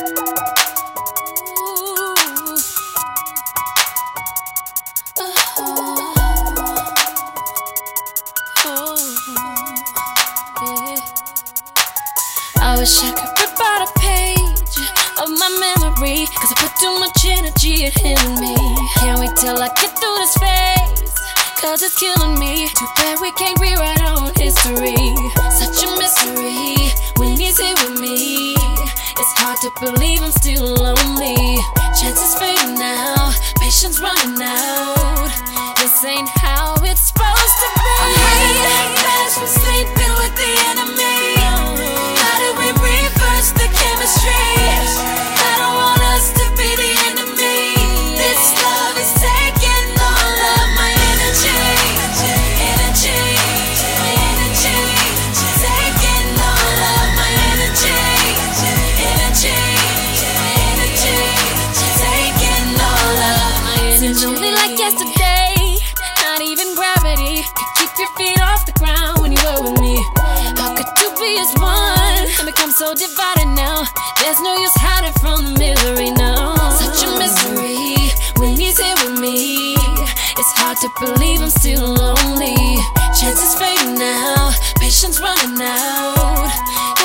I wish I could rip out a page of my memory, 'cause I put too much energy in me. Can't wait till I get through this phase, 'cause it's killing me. Too bad we can't rewrite our own history. Such a mystery when he's here with me. It's hard to believe I'm still lonely. Chances fading now, patience running out. This ain't how it's supposed to be. I'm having flash for sleeping with the enemy. How do we reverse the chemistry? I don't want us to be the enemy. This love is taking all of my energy. Energy, my energy. Taking all of my energy. Energy, my energy. Taking all of my energy. Seems only like yesterday, not even gravity could keep your feet off the ground when you were with me. How could two be as one and become so divided now? There's no use hiding from the misery now. Such a mystery when he's here with me. It's hard to believe I'm still lonely. Chances fading now, patience running out.